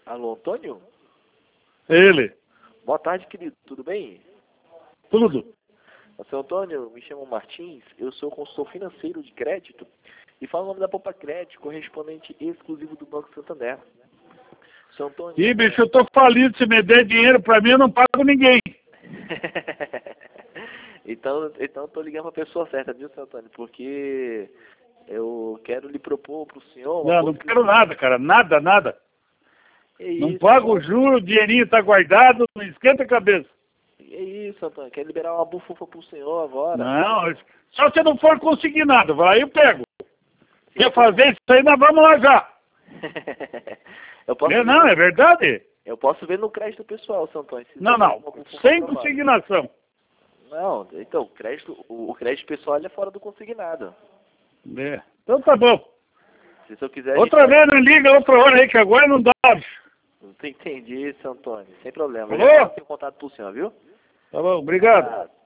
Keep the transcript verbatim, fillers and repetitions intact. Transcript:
Alô, Antônio? Ele. Boa tarde, querido. Tudo bem? Tudo. Seu Antônio, me chamo Martins, eu sou consultor financeiro de crédito e falo o nome da Poupa Crédito, correspondente exclusivo do Banco Santander. Seu Antônio... Ih, bicho, eu tô falido. Se me der dinheiro pra mim, eu não pago ninguém. então, então eu tô ligando pra pessoa certa, viu, seu Antônio? Porque eu quero lhe propor pro senhor... Não, não quero nada, cara. Nada, nada. É Não isso, pago o Antônio. juro, o dinheirinho tá guardado, não esquenta a cabeça. É isso, Antônio. Quero liberar uma bufufa pro senhor agora. Não, só se não for conseguir nada, vai, eu pego. Sim, Quer fazer isso aí, nós vamos lá já. eu posso É, ver não, no... é verdade? Eu posso ver no crédito pessoal, seu Antônio. Se Não, você não, tem uma bufufa sem aprovada. consignação. Não, então, o crédito, o, o crédito pessoal ele é fora do consignado. É. Então tá bom. Se o senhor quiser... a Outra gente vez não liga, outra hora aí, que agora não dá. Não entendi, seu Antônio. Sem problema. Alô? Eu já tenho contato pro senhor, viu? Tá bom, obrigado. Ah,